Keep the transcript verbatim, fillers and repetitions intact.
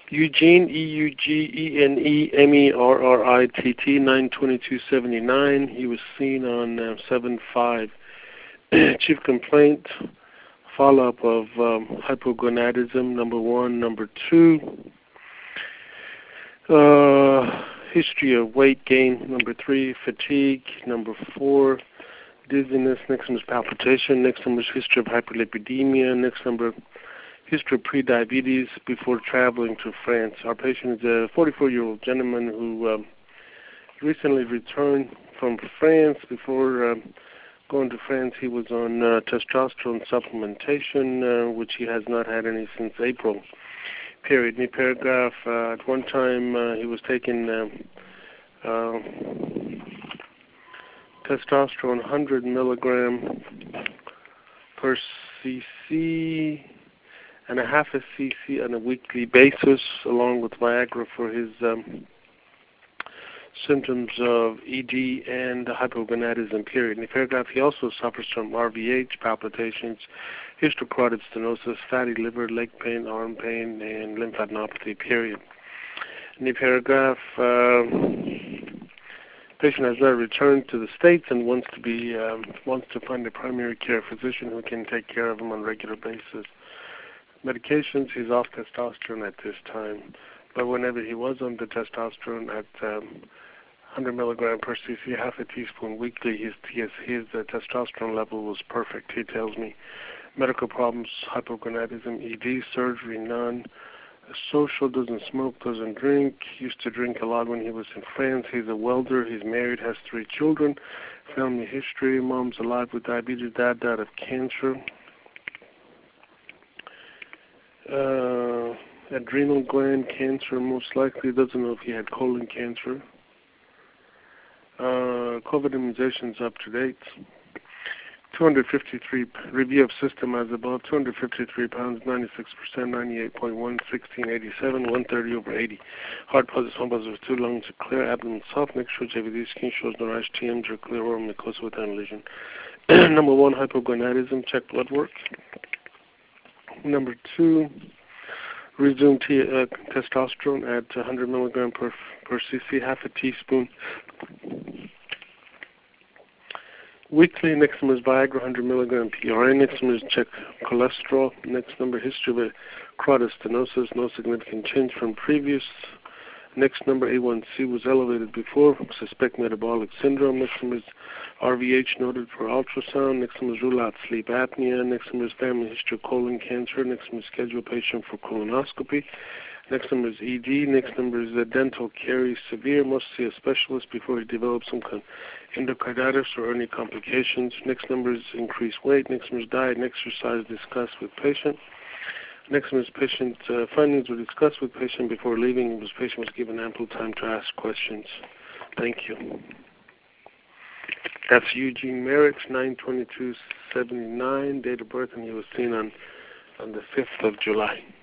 Eugene, E U G E N E M E R R I T T, nine twenty-two seventy-nine. He was seen on uh, seven five. Chief complaint, follow-up of um, hypogonadism, number one. Number two, uh, history of weight gain. Number three, fatigue. Number four, dizziness. Next number is palpitation. Next number is history of hyperlipidemia. Next number, history of prediabetes before traveling to France. Our patient is a forty-four-year-old gentleman who um, recently returned from France. Before um, going to France, he was on uh, testosterone supplementation, uh, which he has not had any since April. Period. New paragraph. Uh, at one time, uh, he was taking uh, uh, testosterone one hundred milligram per cc and a half a cc on a weekly basis, along with Viagra for his um, symptoms of E D and hypogonadism, period. In the paragraph, he also suffers from R V H, palpitations, hysterochronic stenosis, fatty liver, leg pain, arm pain, and lymphadenopathy, period. In the paragraph, uh, patient has now returned to the States and wants to be um, wants to find a primary care physician who can take care of him on a regular basis. Medications, he's off testosterone at this time, but whenever he was on the testosterone at um, one hundred milligram per cc, half a teaspoon weekly, his his, his uh, testosterone level was perfect. He tells me medical problems, hypogonadism, E D, surgery, none. Social, doesn't smoke, doesn't drink. Used to drink a lot when he was in France. He's a welder. He's married, has three children. Family history: mom's alive with diabetes, dad died of cancer. Uh, adrenal gland cancer, most likely. Doesn't know if he had colon cancer. Uh, COVID immunizations up to date. two hundred fifty-three, review of system as above, two hundred fifty-three pounds, ninety-six percent, ninety-eight point one, sixteen eighty-seven, one thirty over eighty. Heart positive, one positive, two lungs are clear, abdomen soft, neck shows J V D, skin shows no rash, T Ms are clear, oral mucosa without lesion. Number one, hypogonadism, check blood work. Number two, resume t- uh, testosterone at one hundred milligram per, per cc, half a teaspoon. Weekly. Next number is Viagra, one hundred milligram P R A. Next number is check cholesterol. Next number, history of a carotid stenosis, no significant change from previous. Next number, A one C was elevated before, suspect metabolic syndrome. Next number is R V H noted for ultrasound. Next number is rule out sleep apnea. Next number is family history of colon cancer. Next number is schedule patient for colonoscopy. Next number is E D. Next number is a dental caries severe. Must see a specialist before he develops some kind of endocarditis or any complications. Next number is increased weight. Next number is diet and exercise discussed with patient. Next one is patient uh, findings were discussed with patient before leaving. This patient was given ample time to ask questions. Thank you. That's Eugene Merrick, nine twenty-two seventy-nine, date of birth, and he was seen on, on the fifth of July.